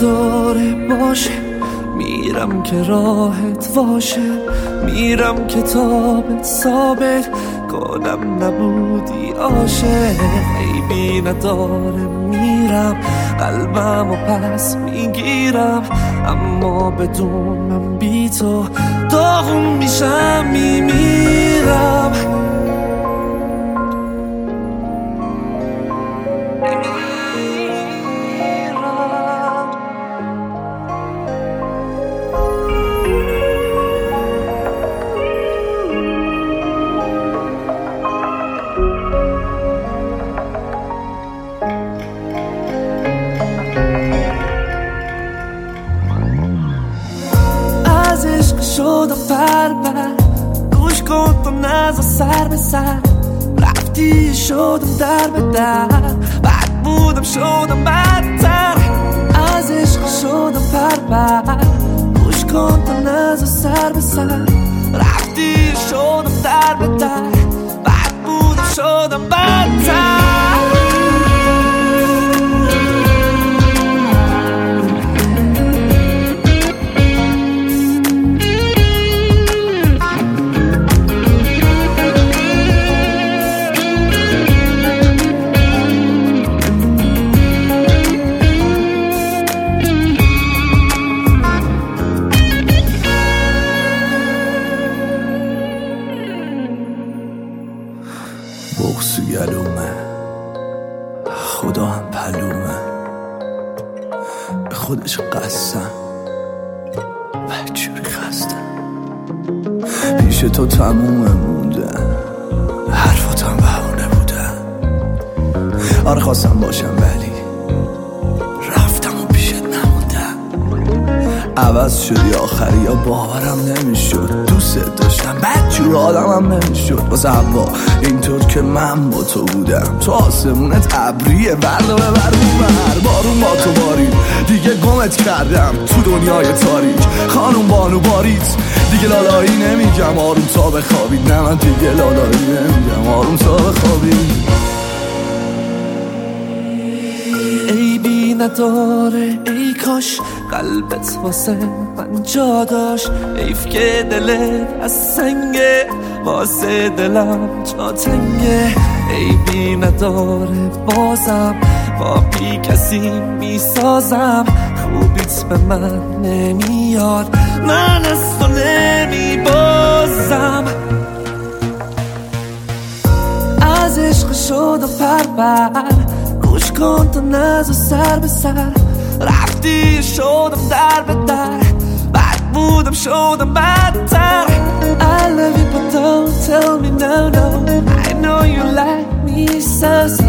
نداره باشه، میرم که راحت باشه، میرم کتابت ثابت کنم نبودی عاشق. عیبی نداره میرم قلبم و پس میگیرم، اما بدونم بی تو داغون میشم میمیرم. از عشق شدم بربر، گوش کن تو نزا سر به سر، رفتی شدم در به در، بد بودم شدم بدتر. از عشق شدم بربر، گوش کن تو نزا سر به سر، رفتی شدم در به در، بد بودم شدم بدتر. بغض و گلومه، خدا هم پلومه، به خودش قسم بدجوری خستم. پیش تو تمومه موندن، حرفاتم بهونه بودن. آره خواستم باشم ولی رفتم و پیشت نموندم. عوض شدی آخری یا باورم نمیشد، دوست داشتم بدجور آدمم نمیشد. واسه هوا اینطور که من با تو بودم، تو آسمونت ابریه بردو ببر میبر. بارون با تو بارید دیگه گمت کردم تو دنیای تاریک. خانوم بانو باریت دیگه لالایی نمیگم آروم تا بخوابید. نه من دیگه لالایی نمیگم آروم تا بخوابید. عیبی نداره ای کاش قلبت واسه من جا داشت، حیف که دلت از سنگه واسه دلم جا تنگه. عیبی نداره بازم با بی کسی میسازم، خوبیت به من نمیاد من از تو نمیبازم. از عشق شدم پربر، گوش کن تو نزا سر به سر، رفتی شدم در به در، بد بودم شدم بدتر. I love you but don't tell me no no, I know you like me so